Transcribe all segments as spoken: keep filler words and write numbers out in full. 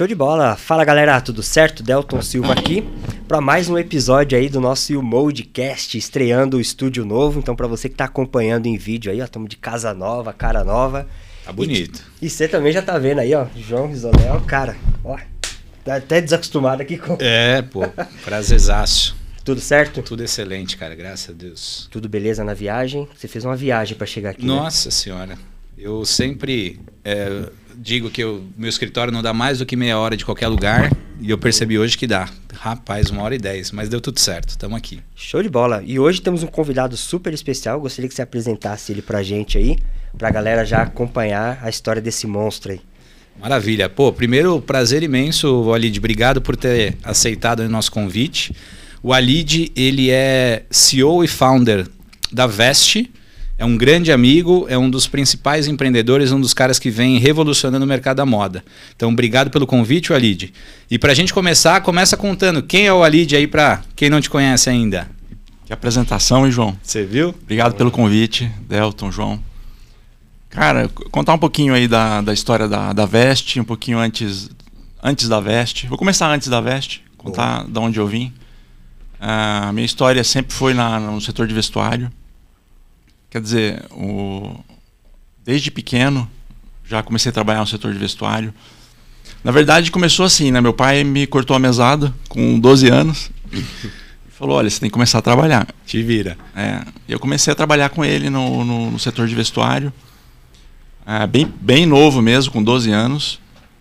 Show de bola! Fala galera, tudo certo? Delton Silva aqui para mais um episódio aí do nosso YouMoldcast, estreando o estúdio novo. Então para você que tá acompanhando em vídeo aí, ó, estamos de casa nova, cara nova. Tá bonito. E você também já tá vendo aí, ó, João Risoléu, cara, ó, tá até desacostumado aqui com... É, pô, prazerzaço. Tudo certo? Tudo excelente, cara, graças a Deus. Tudo beleza na viagem? Você fez uma viagem para chegar aqui, Nossa né? senhora, eu sempre é, digo que o meu escritório não dá mais do que meia hora de qualquer lugar e eu percebi hoje que dá. Rapaz, uma hora e dez, mas deu tudo certo, estamos aqui. Show de bola. E hoje temos um convidado super especial, gostaria que você apresentasse ele pra gente aí, pra galera já acompanhar a história desse monstro aí. Maravilha. Pô, primeiro, prazer imenso, Walid, obrigado por ter aceitado o nosso convite. O Walid, ele é C E O e founder da Veste, é um grande amigo, é um dos principais empreendedores, um dos caras que vem revolucionando o mercado da moda. Então, obrigado pelo convite, Walid. E pra gente começar, começa contando quem é o Walid aí pra quem não te conhece ainda. Que apresentação, hein, João? Você viu? Obrigado pelo convite, Delton, João. Cara, contar um pouquinho aí da, da história da, da Veste, um pouquinho antes, antes da Veste. Vou começar antes da Veste, contar de onde eu vim. A uh, minha história sempre foi na, no setor de vestuário. Quer dizer, o, desde pequeno já comecei a trabalhar no setor de vestuário. Na verdade começou assim, né? Meu pai me cortou a mesada com doze anos e falou, olha, você tem que começar a trabalhar. Te vira. É, eu comecei a trabalhar com ele no, no, no setor de vestuário. Uh, bem, bem novo mesmo, com doze anos.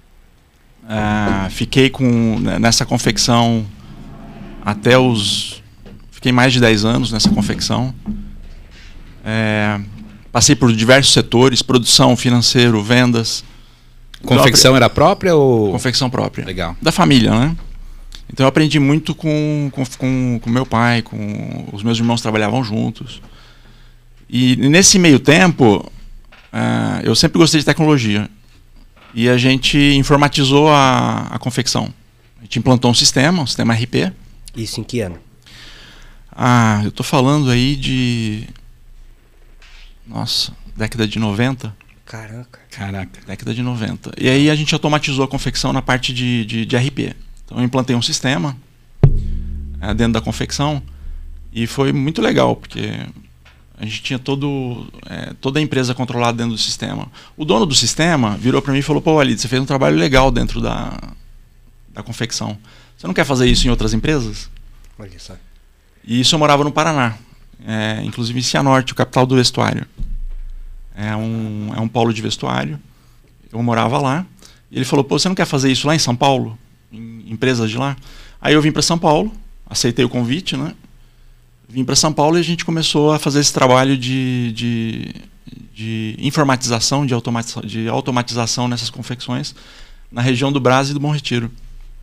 Uh, fiquei com, nessa confecção até os... Fiquei mais de dez anos nessa confecção. É, passei por diversos setores, produção, financeiro, vendas. Confecção era própria ou... Confecção própria. Legal. Da família, né? Então eu aprendi muito com, com, com, com meu pai, com os meus irmãos trabalhavam juntos. E nesse meio tempo, uh, eu sempre gostei de tecnologia. E a gente informatizou a, a confecção. A gente implantou um sistema, um sistema R P. Isso em que ano? Ah, eu tô falando aí de... Nossa, década de noventa. Caraca. Caraca. Década de noventa. E aí a gente automatizou a confecção na parte de, de, de R P. Então eu implantei um sistema é, dentro da confecção e foi muito legal, porque a gente tinha todo, é, toda a empresa controlada dentro do sistema. O dono do sistema virou para mim e falou, pô, Walid, você fez um trabalho legal dentro da, da confecção. Você não quer fazer isso em outras empresas? Olha só. E isso eu morava no Paraná, é, inclusive em Cianorte, o capital do vestuário. É um, é um polo de vestuário. Eu morava lá. E ele falou, pô, você não quer fazer isso lá em São Paulo? Em empresas de lá? Aí eu vim para São Paulo, aceitei o convite, né? Vim para São Paulo e a gente começou a fazer esse trabalho de, de, de informatização, de automatização, de automatização nessas confecções na região do Brás e do Bom Retiro.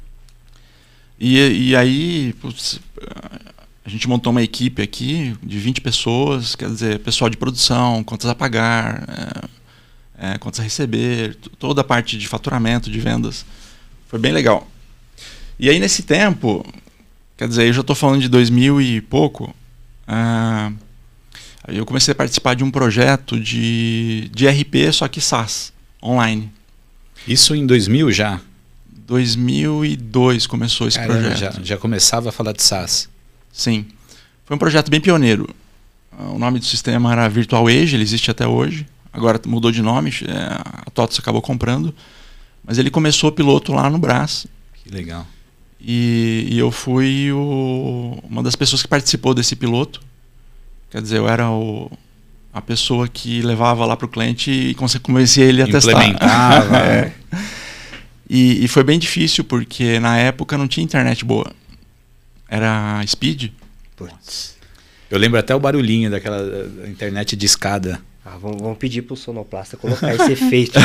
E, e aí, putz, a gente montou uma equipe aqui de vinte pessoas, quer dizer, pessoal de produção, contas a pagar, é, é, contas a receber, toda a parte de faturamento, de vendas. Foi bem legal. E aí nesse tempo, quer dizer, eu já estou falando de dois mil e pouco, uh, eu comecei a participar de um projeto de, de R P, só que SaaS, online. Isso em dois mil já? dois mil e dois começou esse Caramba, projeto. Já, já começava a falar de SaaS. Sim. Foi um projeto bem pioneiro. O nome do sistema era Virtual Age, ele existe até hoje. Agora mudou de nome, a TOTVS acabou comprando. Mas ele começou piloto lá no Brás. Que legal. E, e eu fui o, uma das pessoas que participou desse piloto. Quer dizer, eu era o, a pessoa que levava lá para o cliente e convencia ele a testar. Implementava. É. E, e foi bem difícil, porque na época não tinha internet boa. Era speed. Putz. Eu lembro até o barulhinho daquela internet de escada. Ah, vamos, vamos pedir pro sonoplasta colocar esse efeito.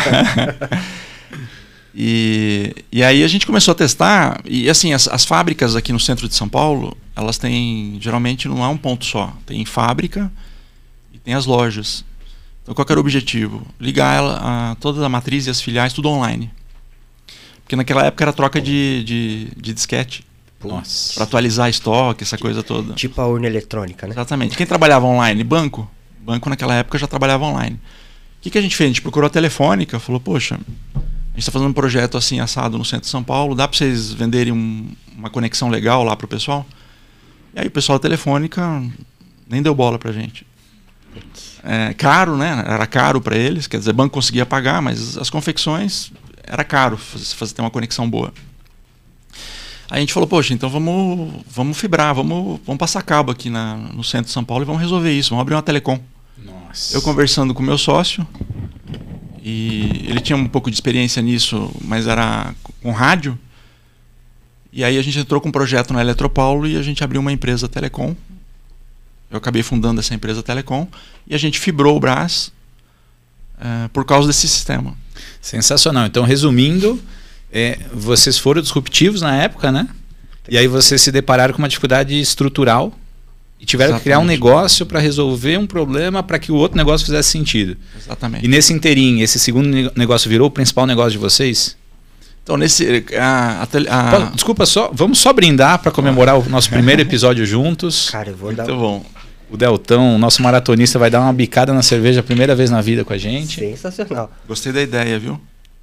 e, e aí a gente começou a testar. E assim, as, as fábricas aqui no centro de São Paulo, elas têm, geralmente não é um ponto só. Tem fábrica e tem as lojas. Então qual que era o objetivo? Ligar ela, a, toda a matriz e as filiais, tudo online. Porque naquela época era troca de, de, de disquete. Nossa. Para atualizar estoque, essa coisa toda. Tipo a urna eletrônica, né? Exatamente. Quem trabalhava online? Banco. Banco naquela época já trabalhava online. O que, que a gente fez? A gente procurou a telefônica, falou, poxa, a gente está fazendo um projeto assim assado no centro de São Paulo, dá para vocês venderem um, uma conexão legal lá para o pessoal? E aí o pessoal da Telefônica nem deu bola para a gente. É, caro, né? Era caro para eles, quer dizer, o banco conseguia pagar, mas as confecções era caro fazer, fazer ter uma conexão boa. Aí a gente falou, poxa, então vamos, vamos fibrar, vamos, vamos passar cabo aqui na, no centro de São Paulo e vamos resolver isso, vamos abrir uma telecom. Nossa. Eu conversando com o meu sócio, e ele tinha um pouco de experiência nisso, mas era com rádio. E aí a gente entrou com um projeto na Eletropaulo e a gente abriu uma empresa telecom. Eu acabei fundando essa empresa telecom e a gente fibrou o Brás é, por causa desse sistema. Sensacional. Então, resumindo, é, vocês foram disruptivos na época, né? E aí vocês se depararam com uma dificuldade estrutural e tiveram Exatamente. que criar um negócio para resolver um problema para que o outro negócio fizesse sentido. Exatamente. E nesse inteirinho, esse segundo negócio virou o principal negócio de vocês? Então, nesse... A, a, a... Pô, desculpa, só, vamos só brindar para comemorar o nosso primeiro episódio juntos. Cara, eu vou Muito dar... bom. O Deltão, o nosso maratonista, vai dar uma bicada na cerveja a primeira vez na vida com a gente. Sensacional. Gostei da ideia, viu?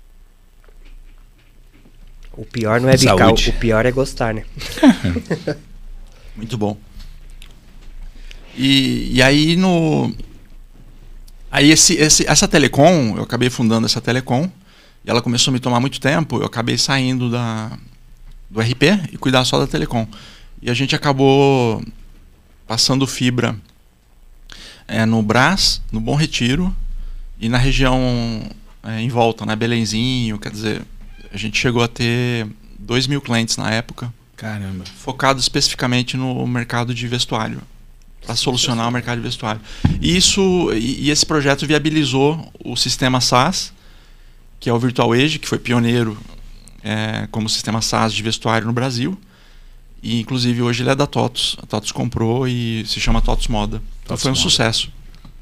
O pior não é bicar, Saúde. o pior é gostar, né? Muito bom. E, e aí no... Aí esse, esse, essa telecom, eu acabei fundando essa telecom, e ela começou a me tomar muito tempo, eu acabei saindo da, do R P e cuidar só da telecom. E a gente acabou passando fibra é, no Brás, no Bom Retiro, e na região é, em volta, né, Belenzinho, quer dizer, a gente chegou a ter dois mil clientes na época. Caramba. Focado especificamente no mercado de vestuário, para solucionar o mercado de vestuário. E, isso, e, e esse projeto viabilizou o sistema SaaS, que é o Virtual Age, que foi pioneiro é, como sistema SaaS de vestuário no Brasil. E inclusive hoje ele é da TOTUS. A TOTUS comprou e se chama TOTUS Moda. Então foi um Moda. sucesso.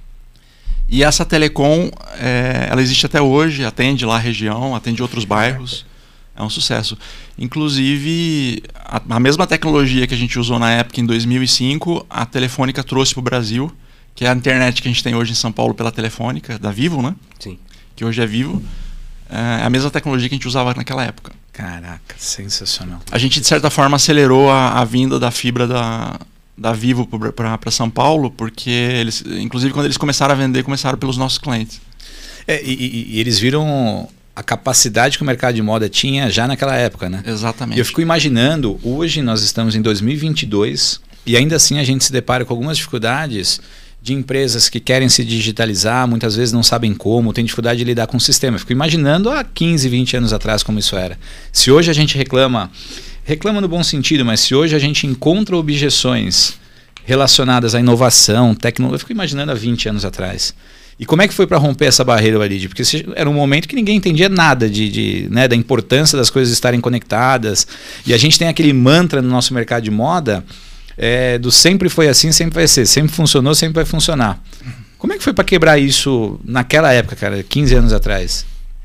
E essa telecom, é, ela existe até hoje, atende lá a região, atende outros bairros. É um sucesso. Inclusive, a, a mesma tecnologia que a gente usou na época, em dois mil e cinco, a Telefônica trouxe para o Brasil, que é a internet que a gente tem hoje em São Paulo pela Telefônica, da Vivo, né? Sim. Que hoje é Vivo. É a mesma tecnologia que a gente usava naquela época. Caraca, sensacional. A gente, de certa forma, acelerou a, a vinda da fibra da, da Vivo para São Paulo, porque eles, inclusive, quando eles começaram a vender, começaram pelos nossos clientes. É, e, e, e eles viram a capacidade que o mercado de moda tinha já naquela época, né? Exatamente. E eu fico imaginando, hoje nós estamos em dois mil e vinte e dois e ainda assim a gente se depara com algumas dificuldades de empresas que querem se digitalizar, muitas vezes não sabem como, tem dificuldade de lidar com o sistema. Eu fico imaginando há quinze, vinte anos atrás como isso era. Se hoje a gente reclama, reclama no bom sentido, mas se hoje a gente encontra objeções relacionadas à inovação, tecnologia, eu fico imaginando há vinte anos atrás. E como é que foi para romper essa barreira, Walid? Porque era um momento que ninguém entendia nada de, de, né, da importância das coisas estarem conectadas. E a gente tem aquele mantra no nosso mercado de moda, é, do sempre foi assim, sempre vai ser. Sempre funcionou, sempre vai funcionar. Como é que foi para quebrar isso naquela época, cara, quinze anos atrás?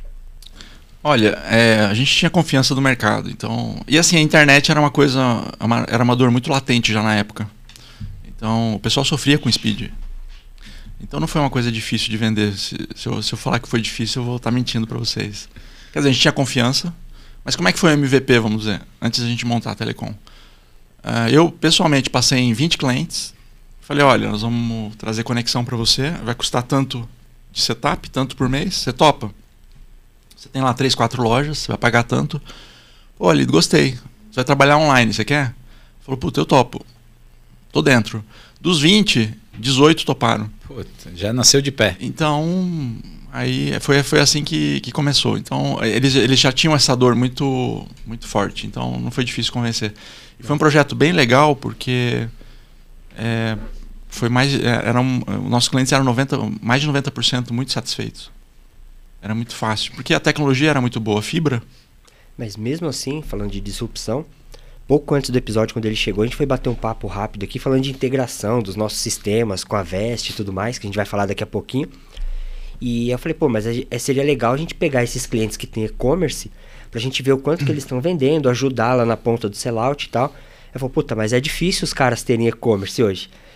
Olha, é, a gente tinha confiança do mercado. Então, e assim, a internet era uma coisa, uma, era uma dor muito latente já na época. Então, o pessoal sofria com speed. Então não foi uma coisa difícil de vender. Se, se, eu, se eu falar que foi difícil, eu vou estar mentindo para vocês. Quer dizer, a gente tinha confiança. Mas como é que foi o M V P, vamos dizer, antes da gente montar a telecom? Uh, eu, pessoalmente, passei em vinte clientes. Falei, olha, nós vamos trazer conexão para você. Vai custar tanto de setup, tanto por mês. Você topa? Você tem lá três, quatro lojas, você vai pagar tanto. Olha, gostei. Você vai trabalhar online, você quer? Falou, puta, eu topo. Tô dentro. Dos vinte, dezoito toparam. Puta, já nasceu de pé. Então, aí foi, foi assim que, que começou. Então, eles, eles já tinham essa dor muito, muito forte. Então, não foi difícil convencer. E foi um projeto bem legal, porque é, foi mais, era um, nossos clientes eram noventa, mais de noventa por cento muito satisfeitos. Era muito fácil, porque a tecnologia era muito boa, fibra. Mas mesmo assim, falando de disrupção, pouco antes do episódio, quando ele chegou, a gente foi bater um papo rápido aqui, falando de integração dos nossos sistemas com a Vest e tudo mais, que a gente vai falar daqui a pouquinho. E eu falei, pô, mas é, seria legal a gente pegar esses clientes que têm e-commerce, pra gente ver o quanto que eles estão vendendo, ajudar lá na ponta do sellout e tal. Eu falei, puta, mas é difícil os caras terem e-commerce hoje.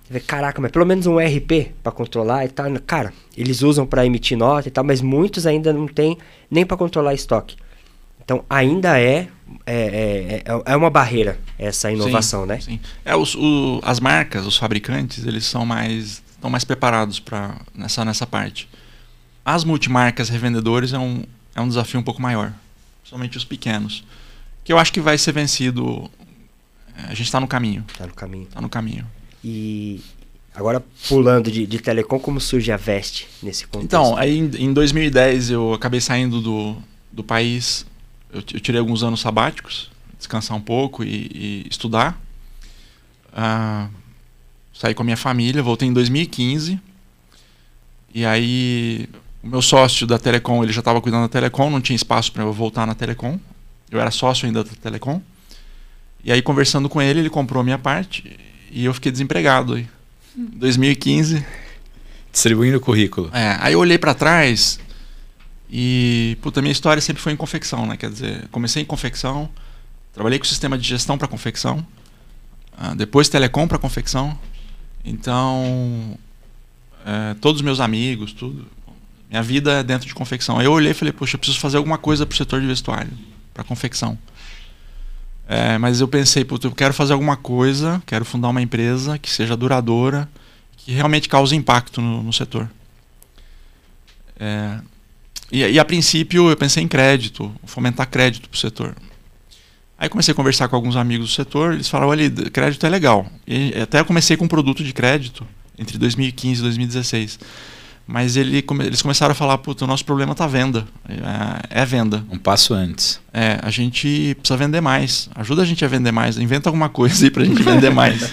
Você vê, caraca, mas pelo menos um E R P para controlar e tal. Cara, eles usam para emitir nota e tal, mas muitos ainda não tem nem para controlar estoque. Então ainda é, é, é, é uma barreira essa inovação, sim, né? Sim. É, os, o, as marcas, os fabricantes, eles são mais, estão mais preparados para nessa, nessa parte. As multimarcas revendedores é um, é um desafio um pouco maior, principalmente os pequenos, que eu acho que vai ser vencido. A gente está no caminho. Está no caminho. Está no caminho. E agora pulando de, de telecom, como surge a Vest nesse contexto? Então, aí em, em dois mil e dez eu acabei saindo do, do país, eu, eu tirei alguns anos sabáticos, descansar um pouco e, e estudar. Ah, saí com a minha família, voltei em dois mil e quinze. E aí o meu sócio da Telecom, ele já estava cuidando da Telecom, não tinha espaço para eu voltar na Telecom. Eu era sócio ainda da Telecom. E aí conversando com ele, ele comprou a minha parte e eu fiquei desempregado aí. Em dois mil e quinze. Distribuindo o currículo. É, aí eu olhei para trás e, puta, minha história sempre foi em confecção, né? Quer dizer, comecei em confecção, trabalhei com sistema de gestão para confecção, uh, depois telecom para confecção. Então, é, todos os meus amigos, tudo, minha vida é dentro de confecção. Aí eu olhei e falei, poxa, eu preciso fazer alguma coisa pro setor de vestuário, para confecção. É, mas eu pensei, puta, eu quero fazer alguma coisa, quero fundar uma empresa que seja duradoura, que realmente cause impacto no, no setor. É, e, e a princípio eu pensei em crédito, fomentar crédito para o setor. Aí comecei a conversar com alguns amigos do setor, eles falaram, olha, crédito é legal. E até eu comecei com um produto de crédito entre dois mil e quinze e dois mil e dezesseis. Mas ele, eles começaram a falar, puta, o nosso problema está a venda. É, é venda. Um passo antes. É, a gente precisa vender mais. Ajuda a gente a vender mais. Inventa alguma coisa aí pra gente vender mais.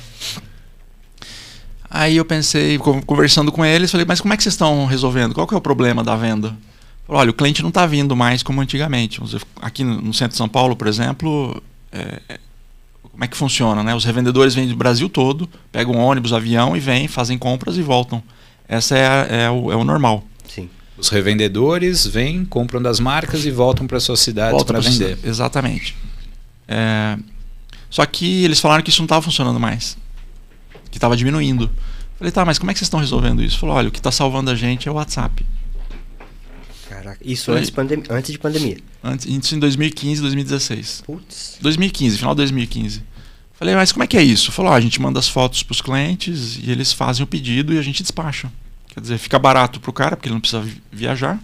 Aí eu pensei, conversando com eles, falei, mas como é que vocês estão resolvendo? Qual que é o problema da venda? Falei, olha, o cliente não está vindo mais como antigamente. Aqui no centro de São Paulo, por exemplo, é, como é que funciona, né? Os revendedores vêm do Brasil todo, pegam um ônibus, avião e vêm, fazem compras e voltam. Essa é, a, é, o, é o normal. Sim. Os revendedores vêm, compram das marcas e voltam para suas cidades para vender. Exatamente. É, só que eles falaram que isso não estava funcionando mais. Que estava diminuindo. Falei, tá, mas como é que vocês estão resolvendo isso? Falou, olha, o que está salvando a gente é o WhatsApp. Caraca, isso Falei, antes, pandem- antes de pandemia? Antes, isso em dois mil e quinze, dois mil e dezesseis. Putz. dois mil e quinze, final de dois mil e quinze. Falei, mas como é que é isso? Falou, ah, a gente manda as fotos para os clientes e eles fazem o pedido e a gente despacha. Quer dizer, fica barato para o cara, porque ele não precisa viajar.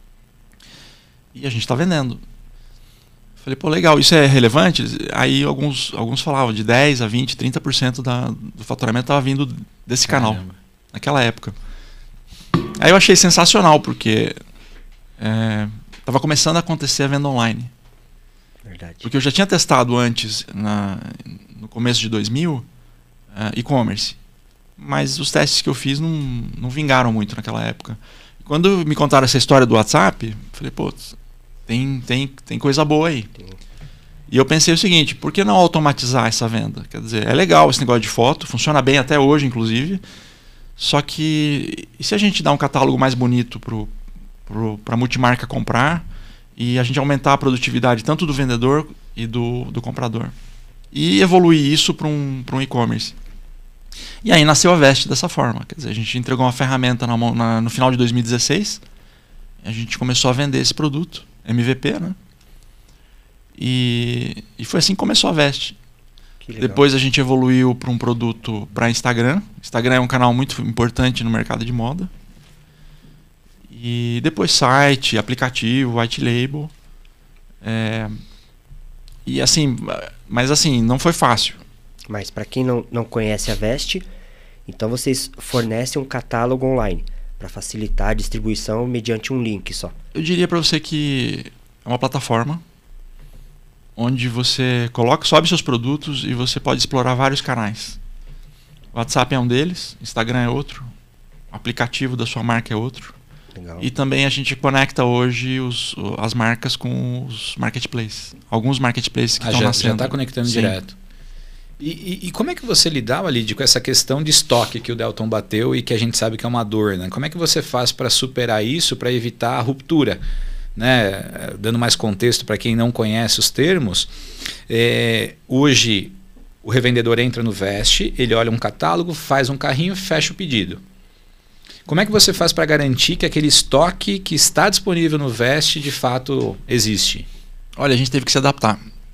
E a gente está vendendo. Falei, pô, legal, isso é relevante? Aí alguns, alguns falavam de dez a vinte, trinta por cento da, do faturamento estava vindo desse Caramba. canal, naquela época. Aí eu achei sensacional, porque estava é, começando a acontecer a venda online. Verdade. Porque eu já tinha testado antes, na, no começo de dois mil, uh, e-commerce. Mas os testes que eu fiz não, não vingaram muito naquela época. Quando me contaram essa história do WhatsApp, falei, pô, tem, tem, tem coisa boa aí. Tem. E eu pensei o seguinte, por que não automatizar essa venda? Quer dizer, é legal esse negócio de foto, funciona bem até hoje, inclusive. Só que, e se a gente dá um catálogo mais bonito para a multimarca comprar e a gente aumentar a produtividade tanto do vendedor e do, do comprador? E evoluir isso para um, para um e-commerce. E aí nasceu a Vest dessa forma. Quer dizer, a gente entregou uma ferramenta na, na, no final de dois mil e dezesseis. A gente começou a vender esse produto, M V P, né? E, e foi assim que começou a Vest. Depois a gente evoluiu para um produto para Instagram. Instagram é um canal muito importante no mercado de moda. E depois site, aplicativo, white label. É, e assim, mas assim, não foi fácil. Mas para quem não, não conhece a Vest, então vocês fornecem um catálogo online para facilitar a distribuição mediante um link só. Eu diria para você que é uma plataforma onde você coloca, sobe seus produtos e você pode explorar vários canais. O WhatsApp é um deles, Instagram é outro, o aplicativo da sua marca é outro. Legal. E também a gente conecta hoje os, as marcas com os marketplaces. Alguns marketplaces que ah, estão já, nascendo. Já está conectando Sim. direto. E, e, e como é que você lidava, Lid, com essa questão de estoque que o Delton bateu e que a gente sabe que é uma dor, né? Como é que você faz para superar isso, para evitar a ruptura? Né? Dando mais contexto para quem não conhece os termos, é, hoje O revendedor entra no Veste, ele olha um catálogo, faz um carrinho, fecha o pedido. Como é que você faz para garantir que aquele estoque que está disponível no Veste de fato existe? Olha, a gente teve que se adaptar.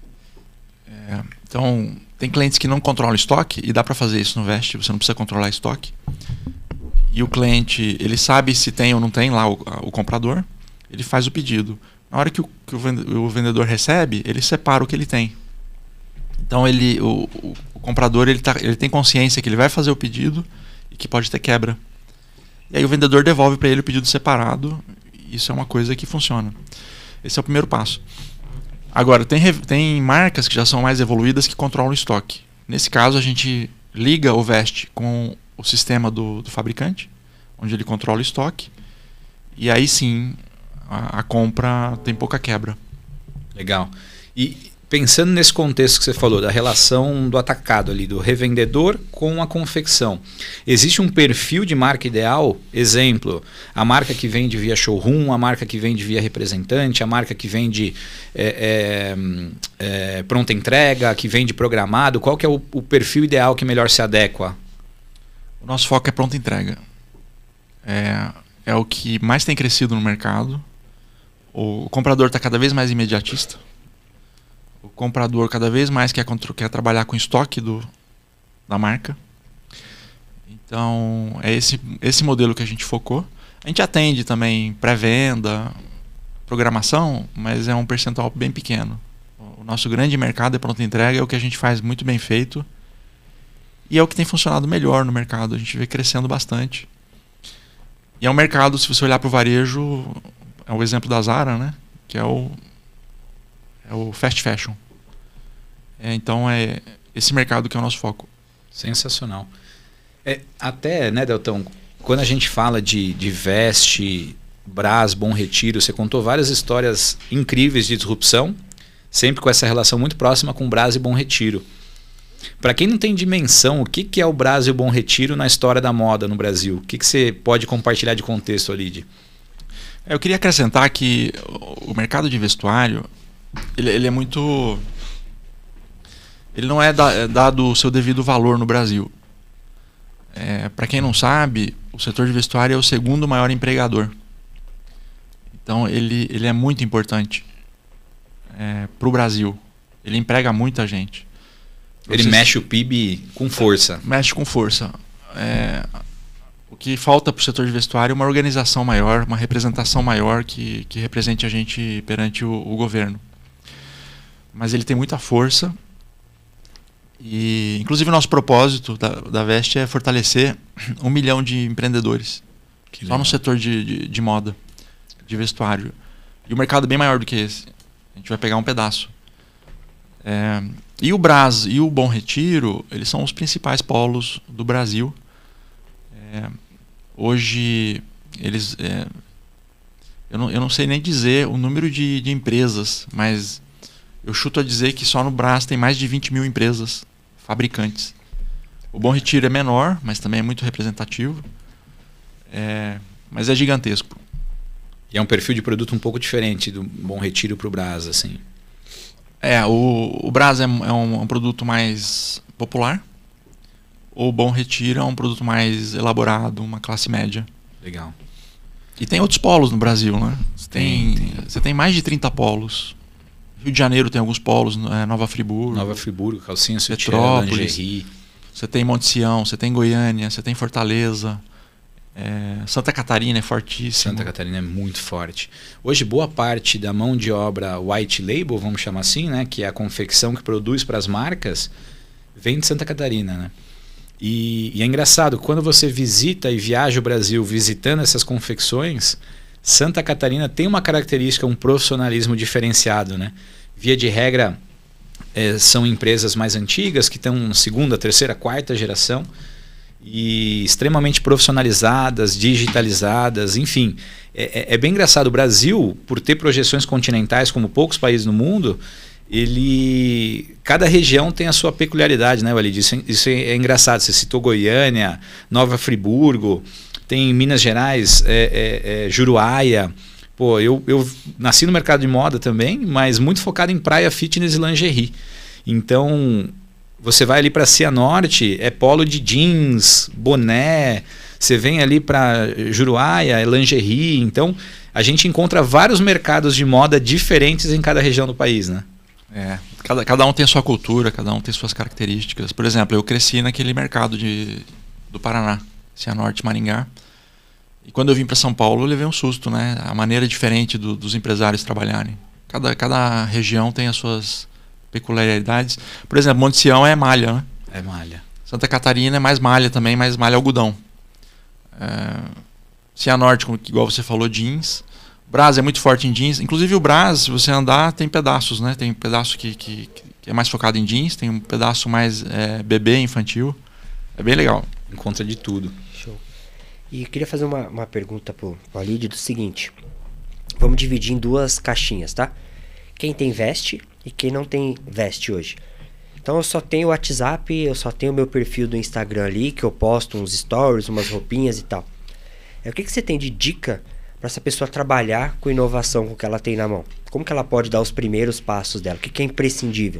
É, então, tem clientes que não controlam estoque e dá para fazer isso no Veste, você não precisa controlar estoque. E o cliente, ele sabe se tem ou não tem lá o, o comprador, ele faz o pedido. Na hora que o, que o vendedor recebe, ele separa o que ele tem. Então ele, o, o, o comprador ele, tá, ele tem consciência que ele vai fazer o pedido e que pode ter quebra. E aí o vendedor devolve para ele o pedido separado. Isso é uma coisa que funciona. Esse é o primeiro passo. Agora, tem, tem marcas que já são mais evoluídas que controlam o estoque. Nesse caso, a gente liga o Veste com o sistema do, do fabricante, onde ele controla o estoque. E aí sim, a, a compra tem pouca quebra. Legal. E pensando nesse contexto que você falou, da relação do atacado ali, do revendedor com a confecção, existe um perfil de marca ideal? Exemplo, a marca que vende via showroom, a marca que vende via representante, a marca que vende é, é, é, pronta entrega, que vende programado. Qual que é o, o perfil ideal que melhor se adequa? O nosso foco é pronta entrega. É, é o que mais tem crescido no mercado. O comprador está cada vez mais imediatista. O comprador cada vez mais quer, quer trabalhar com estoque do, da marca. Então, é esse, esse modelo que a gente focou. A gente atende também pré-venda, programação, mas é um percentual bem pequeno. O nosso grande mercado é pronta entrega, é o que a gente faz muito bem feito. E é o que tem funcionado melhor no mercado. A gente vê crescendo bastante. E é um mercado, se você olhar para o varejo, é o exemplo da Zara, né? Que é o... É o fast fashion. É, então é esse mercado que é o nosso foco. Sensacional. É, até, né, Deltão, quando a gente fala de, de Veste, Brás, Bom Retiro, você contou várias histórias incríveis de disrupção, sempre com essa relação muito próxima com Brás e Bom Retiro. Para quem não tem dimensão, o que, que é o Brás e o Bom Retiro na história da moda no Brasil? O que, que você pode compartilhar de contexto, Alide? Eu queria acrescentar que o mercado de vestuário Ele, ele é muito... Ele não é, da, é dado o seu devido valor no Brasil. É, para quem não sabe, o setor de vestuário é o segundo maior empregador. Então ele, ele é muito importante é, para o Brasil. Ele emprega muita gente. Ele Vocês... mexe o P I B com força. Mexe com força. É, o que falta para o setor de vestuário é uma organização maior, uma representação maior que, que represente a gente perante o, o governo. Mas ele tem muita força e, inclusive, o nosso propósito da, da Veste é fortalecer um milhão de empreendedores que só legal. No setor de, de, de moda, de vestuário. E o mercado é bem maior do que esse. A gente vai pegar um pedaço. É, e o Brás e o Bom Retiro, eles são os principais polos do Brasil. É, hoje, eles... É, eu, não, eu não sei nem dizer o número de, de empresas, mas... Eu chuto a dizer que só no Brás tem mais de vinte mil empresas fabricantes. O Bom Retiro é menor, mas também é muito representativo. É, mas é gigantesco. E é um perfil de produto um pouco diferente do Bom Retiro para o Brás, assim. É, o, o Brás é, é um, um produto mais popular. O Bom Retiro é um produto mais elaborado, uma classe média. Legal. E tem outros polos no Brasil, né? Você tem, tem, tem. Você tem mais de trinta polos. Rio de Janeiro tem alguns polos, é, Nova Friburgo. Nova Friburgo, calcinha, sutiã, Petrópolis. lingerie. Você tem Monte Sião, você tem Goiânia, você tem Fortaleza. É, Santa Catarina é fortíssimo. Santa Catarina é muito forte. Hoje, boa parte da mão de obra white label, vamos chamar assim, né, que é a confecção que produz para as marcas, vem de Santa Catarina, né? E, e é engraçado, quando você visita e viaja o Brasil visitando essas confecções, Santa Catarina tem uma característica, um profissionalismo diferenciado, né? Via de regra, é, são empresas mais antigas, que estão segunda, terceira, quarta geração, e extremamente profissionalizadas, digitalizadas, enfim. É, é, é bem engraçado. O Brasil, por ter projeções continentais como poucos países no mundo, ele... cada região tem a sua peculiaridade, né, Walid? Isso, isso é engraçado. Você citou Goiânia, Nova Friburgo... Tem em Minas Gerais, é, é, é, Juruáia. Pô, eu, eu nasci no mercado de moda também, mas muito focado em praia, fitness e lingerie. Então, Você vai ali para Cianorte, é polo de jeans, boné. Você vem ali para Juruáia, é lingerie. Então, a gente encontra vários mercados de moda diferentes em cada região do país, né? É, cada, cada um tem a sua cultura, cada um tem suas características. Por exemplo, eu cresci naquele mercado de, do Paraná, Cianorte, Maringá. E quando eu vim para São Paulo, eu levei um susto, né? A maneira diferente do, dos empresários trabalharem. Cada, cada região tem as suas peculiaridades. Por exemplo, Monte Sião é malha, né? É malha. Santa Catarina é mais malha também, mais malha algodão. É, Cianorte, igual você falou, jeans. Brás é muito forte em jeans. Inclusive o Brás, se você andar, tem pedaços, né? Tem um pedaço que, que, que é mais focado em jeans, tem um pedaço mais é, bebê, infantil. É bem legal. Encontra de tudo. Show. E eu queria fazer uma, uma pergunta pro, pro Alídio do seguinte. Vamos dividir em duas caixinhas, tá? Quem tem veste e quem não tem veste hoje. Então eu só tenho o WhatsApp, eu só tenho o meu perfil do Instagram ali, que eu posto uns stories, umas roupinhas e tal. É, o que, que você tem de dica para essa pessoa trabalhar com inovação com o que ela tem na mão? Como que ela pode dar os primeiros passos dela? O que, que é imprescindível?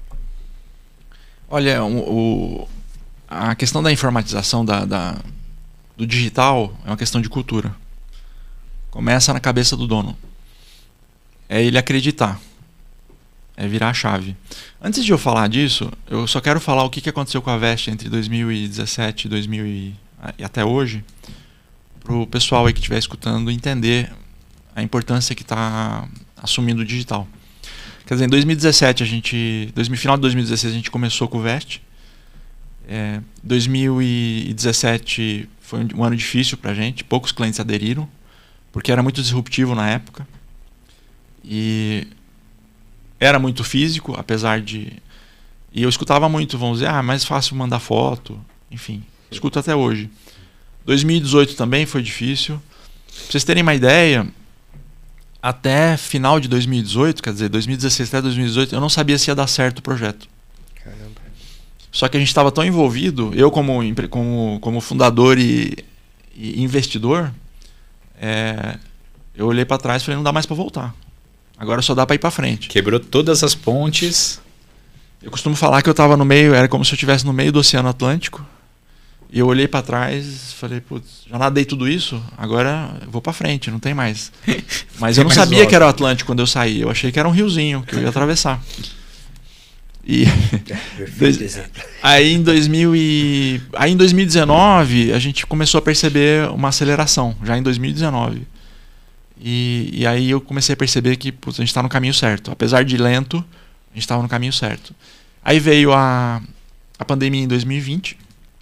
Olha, o, o, a questão da informatização da, da, do digital é uma questão de cultura. Começa na cabeça do dono. É ele acreditar. É virar a chave. Antes de eu falar disso, eu só quero falar o que, que aconteceu com a Veste entre dois mil e dezessete e, dois mil e, e até hoje, para o pessoal aí que estiver escutando entender a importância que está assumindo o digital. Quer dizer, em dois mil e dezessete, a gente, dois, final de dois mil e dezesseis, a gente começou com o Veste. É, dois mil e dezessete foi um, um ano difícil para a gente, poucos clientes aderiram, porque era muito disruptivo na época. E era muito físico, apesar de... E eu escutava muito, vamos dizer, ah, é mais fácil mandar foto, enfim, escuto até hoje. dois mil e dezoito também foi difícil. Pra vocês terem uma ideia, até final de dois mil e dezoito, quer dizer, dois mil e dezesseis até dois mil e dezoito, eu não sabia se ia dar certo o projeto. Caramba. Só que a gente estava tão envolvido, eu como, como, como fundador e, e investidor, é, eu olhei para trás e falei, não dá mais para voltar. Agora só dá para ir para frente. Quebrou todas as pontes. Eu costumo falar que eu estava no meio, era como se eu estivesse no meio do Oceano Atlântico. E eu olhei para trás e falei, putz, já nadei tudo isso, agora eu vou para frente, não tem mais. Mas eu não sabia que era o Atlântico quando eu saí, eu achei que era um riozinho que eu ia atravessar. E dois, aí em dois mil e aí em dois mil e dezenove a gente começou a perceber uma aceleração, já em dois mil e dezenove. E, e aí eu comecei a perceber que putz, a gente está no caminho certo. Apesar de lento, a gente estava no caminho certo. Aí veio a, a pandemia em dois mil e vinte.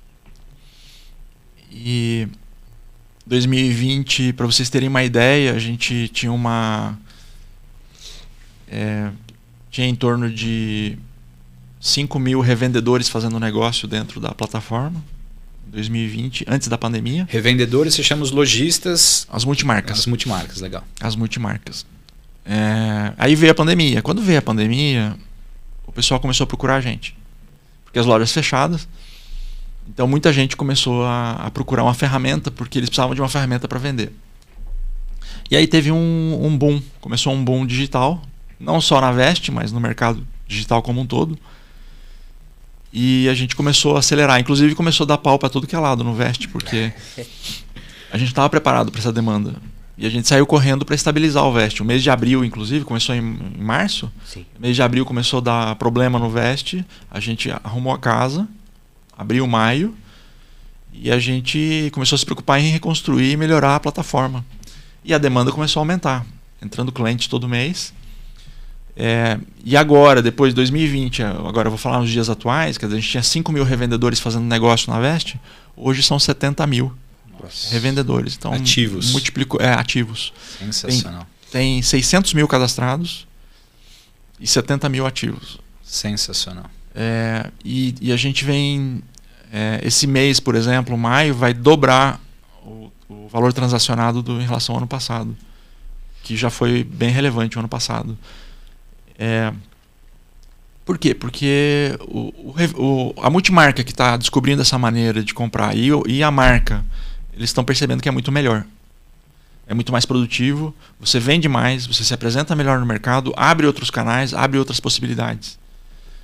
E dois mil e vinte, para vocês terem uma ideia, a gente tinha uma... É, tinha em torno de cinco mil revendedores fazendo negócio dentro da plataforma. dois mil e vinte, antes da pandemia. Revendedores, se chama os lojistas. As multimarcas. As multimarcas, legal. As multimarcas. É, aí veio a pandemia. Quando veio a pandemia, o pessoal começou a procurar a gente. Porque as lojas fechadas. Então muita gente começou a, a procurar uma ferramenta, porque eles precisavam de uma ferramenta para vender. E aí teve um, um boom. Começou um boom digital. Não só na Veste, mas no mercado digital como um todo. E a gente começou a acelerar. Inclusive começou a dar pau para tudo que é lado no Veste, porque a gente estava preparado para essa demanda. E a gente saiu correndo para estabilizar o Veste. O mês de abril, inclusive, começou em, em março. Sim. O mês de abril começou a dar problema no Veste. A gente arrumou a casa. Abril, maio. E a gente começou a se preocupar em reconstruir e melhorar a plataforma. E a demanda começou a aumentar. Entrando cliente todo mês. É, e agora, depois de dois mil e vinte, agora eu vou falar nos dias atuais, quer dizer, a gente tinha cinco mil revendedores fazendo negócio na Veste, hoje são setenta mil Nossa. Revendedores. Então, ativos. Multiplicou, é, ativos. Sensacional. Tem, tem seiscentos mil cadastrados e setenta mil ativos. Sensacional. É, e, e a gente vem, é, esse mês, por exemplo, maio, vai dobrar o, o valor transacionado do, em relação ao ano passado, que já foi bem relevante o ano passado. É, por quê? Porque o, o, a multimarca que está descobrindo essa maneira de comprar e, e a marca, eles estão percebendo que é muito melhor. É muito mais produtivo, você vende mais, você se apresenta melhor no mercado, abre outros canais, abre outras possibilidades.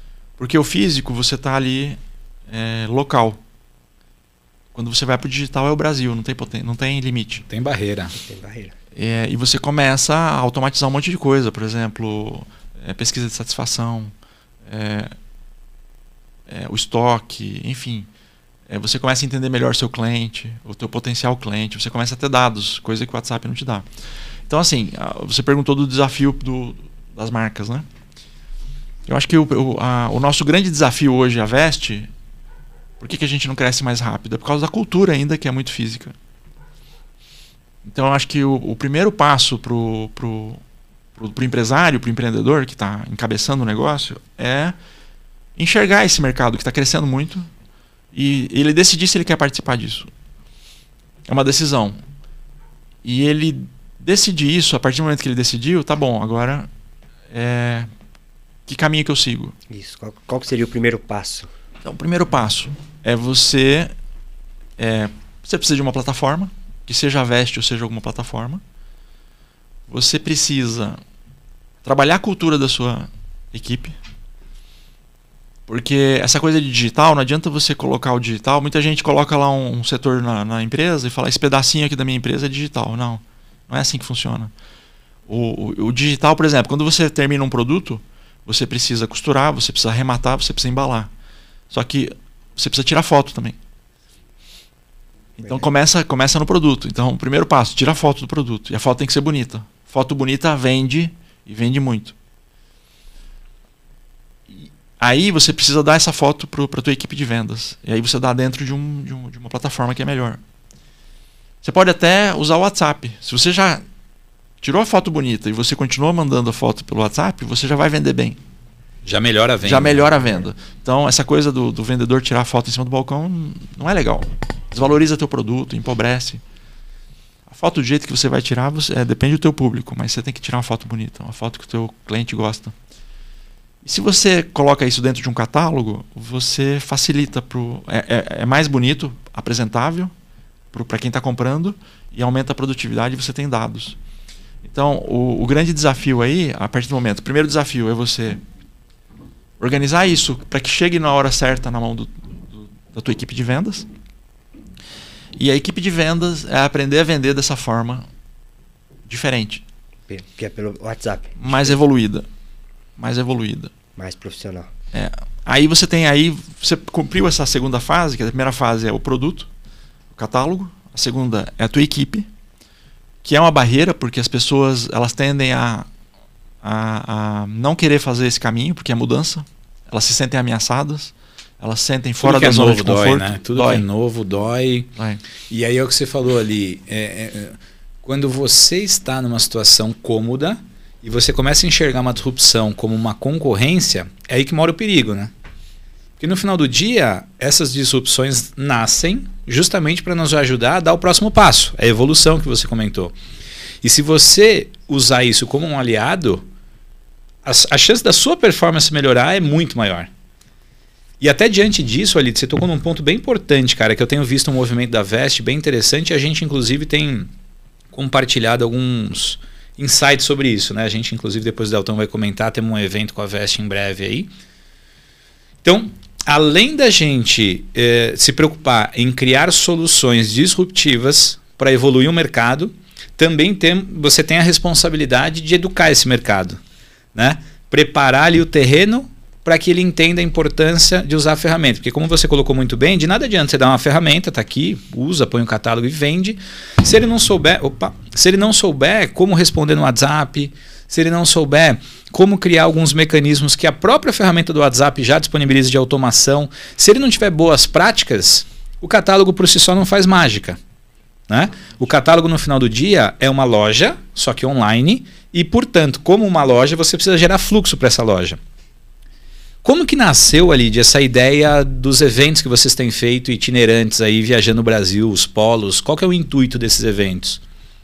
Porque o físico, você está ali é, local. Quando você vai para o digital, é o Brasil, não tem, poten não tem limite. Tem barreira. Tem barreira. É, e você começa a automatizar um monte de coisa. Por exemplo, é, pesquisa de satisfação, é, é, o estoque, enfim. É, você começa a entender melhor seu cliente, o teu potencial cliente. Você começa a ter dados, coisa que o WhatsApp não te dá. Então, assim, você perguntou do desafio do, das marcas, né? Eu acho que o, o, a, o nosso grande desafio hoje, a Veste, por que, que a gente não cresce mais rápido? É por causa da cultura ainda, que é muito física. Então, eu acho que o, o primeiro passo para o pro, pro, pro empresário, para o empreendedor que está encabeçando o negócio, é enxergar esse mercado que está crescendo muito e ele decidir se ele quer participar disso. É uma decisão. E ele decidir isso, a partir do momento que ele decidiu, tá bom, agora é, que caminho que eu sigo? Isso. Qual, qual que seria o primeiro passo? Então, o primeiro passo é você... É, você precisa de uma plataforma, que seja a Veste ou seja alguma plataforma. Você precisa trabalhar a cultura da sua equipe. Porque essa coisa de digital, não adianta você colocar o digital. Muita gente coloca lá um, um setor na, na empresa e fala, esse pedacinho aqui da minha empresa é digital. Não, não é assim que funciona. O, o, o digital, por exemplo, quando você termina um produto, você precisa costurar, você precisa arrematar, você precisa embalar. Só que você precisa tirar foto também. Então começa, começa no produto. Então, o primeiro passo, tira a foto do produto. E a foto tem que ser bonita. Foto bonita vende e vende muito. E aí você precisa dar essa foto para a tua equipe de vendas. E aí você dá dentro de, um, de, um, de uma plataforma que é melhor. Você pode até usar o WhatsApp. Se você já tirou a foto bonita e você continua mandando a foto pelo WhatsApp, você já vai vender bem. Já melhora a venda. Já melhora a venda. Então, essa coisa do, do vendedor tirar a foto em cima do balcão não é legal. Desvaloriza teu produto, empobrece. A foto do jeito que você vai tirar você, é, depende do teu público, mas você tem que tirar uma foto bonita, uma foto que o teu cliente gosta. E se você coloca isso dentro de um catálogo, você facilita pro, é, é, é mais bonito, apresentável para quem está comprando e aumenta a produtividade e você tem dados. Então, o, o grande desafio aí, a partir do momento, o primeiro desafio é você organizar isso para que chegue na hora certa na mão do, do, da tua equipe de vendas. E a equipe de vendas é aprender a vender dessa forma diferente. Que é pelo WhatsApp. Mais evoluída. Mais evoluída. Mais profissional. É. Aí você tem aí, você cumpriu essa segunda fase, que a primeira fase é o produto, o catálogo. A segunda é a tua equipe, que é uma barreira, porque as pessoas elas tendem a, a, a não querer fazer esse caminho, porque é mudança. Elas se sentem ameaçadas. Elas sentem fora da zona de conforto. Dói, né? Tudo dói. que é novo dói. dói. E aí é o que você falou ali. É, é, quando você está numa situação cômoda e você começa a enxergar uma disrupção como uma concorrência, é aí que mora o perigo, né? Porque no final do dia, essas disrupções nascem justamente para nos ajudar a dar o próximo passo. A evolução que você comentou. E se você usar isso como um aliado, a, a chance da sua performance melhorar é muito maior. E até diante disso, Alide, você tocou num ponto bem importante, cara, que eu tenho visto um movimento da Veste bem interessante e a gente, inclusive, tem compartilhado alguns insights sobre isso, né? A gente, inclusive, depois o Deltão vai comentar, temos um evento com a Veste em breve aí. Então, além da gente eh, se preocupar em criar soluções disruptivas para evoluir o mercado, também tem, você tem a responsabilidade de educar esse mercado, né? Preparar ali o terreno para que ele entenda a importância de usar a ferramenta. Porque como você colocou muito bem, de nada adianta você dar uma ferramenta, tá aqui, usa, põe um catálogo e vende. Se ele não souber, opa, se ele não souber como responder no WhatsApp, se ele não souber como criar alguns mecanismos que a própria ferramenta do WhatsApp já disponibiliza de automação, se ele não tiver boas práticas, o catálogo por si só não faz mágica, né? O catálogo no final do dia é uma loja, só que online, e portanto, como uma loja, você precisa gerar fluxo para essa loja. Como que nasceu, Alide, essa ideia dos eventos que vocês têm feito itinerantes aí, viajando o Brasil, os polos? Qual que é o intuito desses eventos?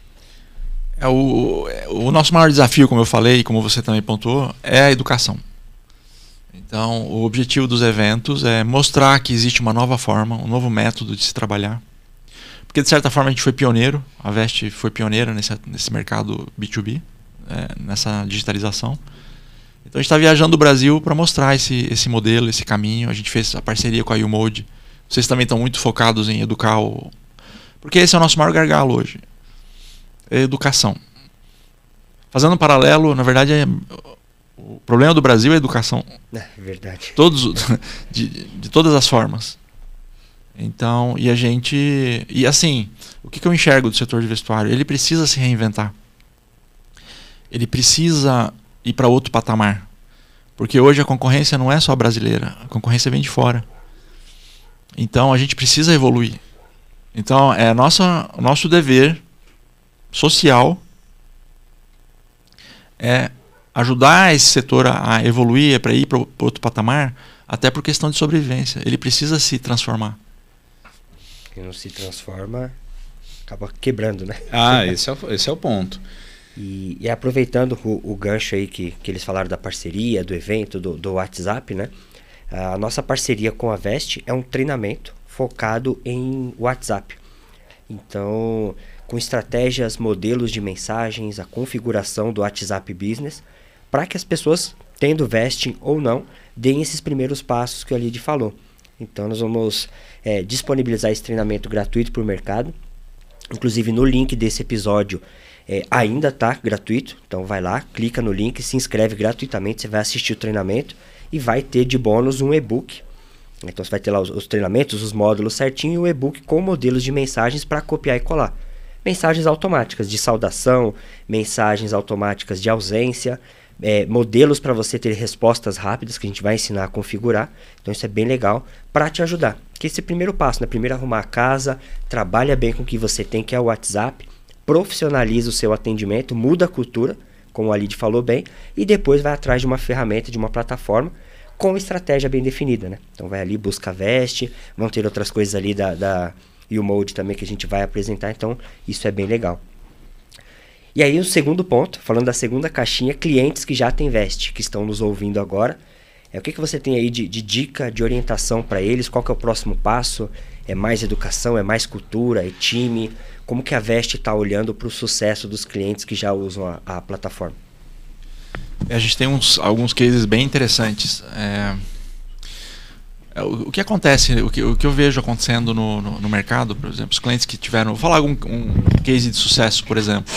É o, o nosso maior desafio, como eu falei, e como você também pontuou, é a educação. Então, o objetivo dos eventos é mostrar que existe uma nova forma, um novo método de se trabalhar. Porque, de certa forma, a gente foi pioneiro, a Veste foi pioneira nesse, nesse mercado B dois B, é, nessa digitalização. Então a gente está viajando o Brasil para mostrar esse, esse modelo, esse caminho. A gente fez a parceria com a YouMode. Vocês também estão muito focados em educar o... Porque esse é o nosso maior gargalo hoje. É educação. Fazendo um paralelo, na verdade, é... o problema do Brasil é a educação. É verdade. Todos, de, de todas as formas. Então, e a gente... E assim, o que, que eu enxergo do setor de vestuário? Ele precisa se reinventar. Ele precisa ir para outro patamar. Porque hoje a concorrência não é só brasileira. A concorrência vem de fora. Então, a gente precisa evoluir. Então, é nossa, nosso dever social é ajudar esse setor a, a evoluir, para ir para outro patamar, até por questão de sobrevivência. Ele precisa se transformar. Quem não se transforma, acaba quebrando, né? Ah, esse é o, esse é o ponto. E, e aproveitando o, o gancho aí que, que eles falaram da parceria, do evento, do, do WhatsApp, né? A nossa parceria com a Veste é um treinamento focado em WhatsApp. Então, com estratégias, modelos de mensagens, a configuração do WhatsApp Business, para que as pessoas, tendo Veste ou não, deem esses primeiros passos que o Alide falou. Então, nós vamos é, disponibilizar esse treinamento gratuito para o mercado. Inclusive, no link desse episódio, é, ainda está gratuito. Então, vai lá, clica no link, se inscreve gratuitamente, você vai assistir o treinamento e vai ter de bônus um e-book. Então, você vai ter lá os, os treinamentos, os módulos certinho e o e-book com modelos de mensagens para copiar e colar. Mensagens automáticas de saudação, mensagens automáticas de ausência, é, modelos para você ter respostas rápidas que a gente vai ensinar a configurar. Então isso é bem legal para te ajudar. Que esse é o primeiro passo, né? Primeiro arrumar a casa, trabalha bem com o que você tem, que é o WhatsApp, profissionaliza o seu atendimento, muda a cultura, como o Alide falou bem, e depois vai atrás de uma ferramenta, de uma plataforma com estratégia bem definida, né? Então vai ali, busca a Veste, vão ter outras coisas ali da... da YouMode também que a gente vai apresentar, então isso é bem legal. E aí o segundo ponto, falando da segunda caixinha, clientes que já têm Veste, que estão nos ouvindo agora, é o que, que você tem aí de, de dica, de orientação para eles, qual que é o próximo passo, é mais educação, é mais cultura, é time, como que a Veste está olhando para o sucesso dos clientes que já usam a, a plataforma? A gente tem uns, alguns cases bem interessantes. É... O que acontece, o que, o que eu vejo acontecendo no, no, no mercado, por exemplo, os clientes que tiveram... Vou falar um, um case de sucesso, por exemplo.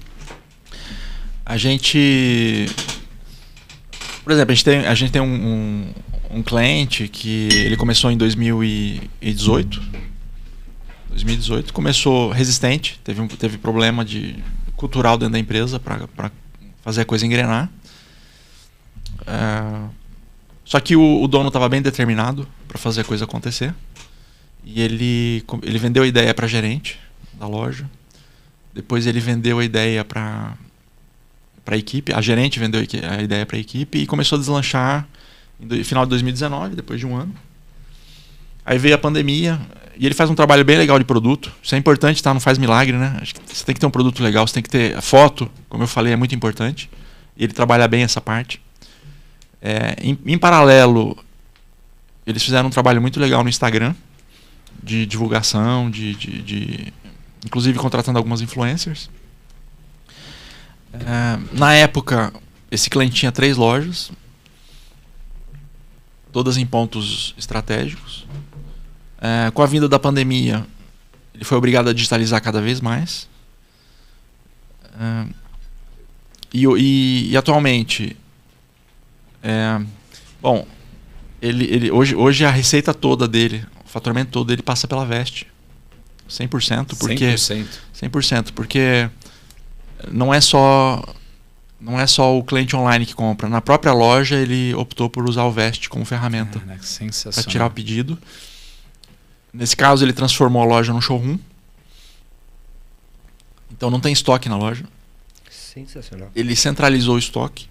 A gente... Por exemplo, a gente tem, a gente tem um, um, um cliente que ele começou em dois mil e dezoito. dois mil e dezoito, começou resistente, teve, um, teve problema de, cultural dentro da empresa para fazer a coisa engrenar. É, Só que o, o dono estava bem determinado para fazer a coisa acontecer. E ele, ele vendeu a ideia para a gerente da loja. Depois ele vendeu a ideia para a equipe. A gerente vendeu a ideia para a equipe e começou a deslanchar no final de dois mil e dezenove, depois de um ano. Aí veio a pandemia e ele faz um trabalho bem legal de produto. Isso é importante, tá? Não faz milagre, né? Acho que você tem que ter um produto legal, você tem que ter a foto, como eu falei, é muito importante. E ele trabalha bem essa parte. É, em, em paralelo, eles fizeram um trabalho muito legal no Instagram, de divulgação, de, de, de inclusive contratando algumas influencers. É, na época, esse cliente tinha três lojas, todas em pontos estratégicos. É, com a vinda da pandemia, ele foi obrigado a digitalizar cada vez mais. É, e, e, e atualmente... É, bom, ele, ele, hoje, hoje a receita toda dele, o faturamento todo dele passa pela Veste. cem por cento. Porque, cem por cento. cem por cento, porque não é só não é só o cliente online que compra. Na própria loja ele optou por usar o Veste como ferramenta para tirar o pedido. Nesse caso ele transformou a loja num showroom. Então não tem estoque na loja. Sensacional. Ele centralizou o estoque.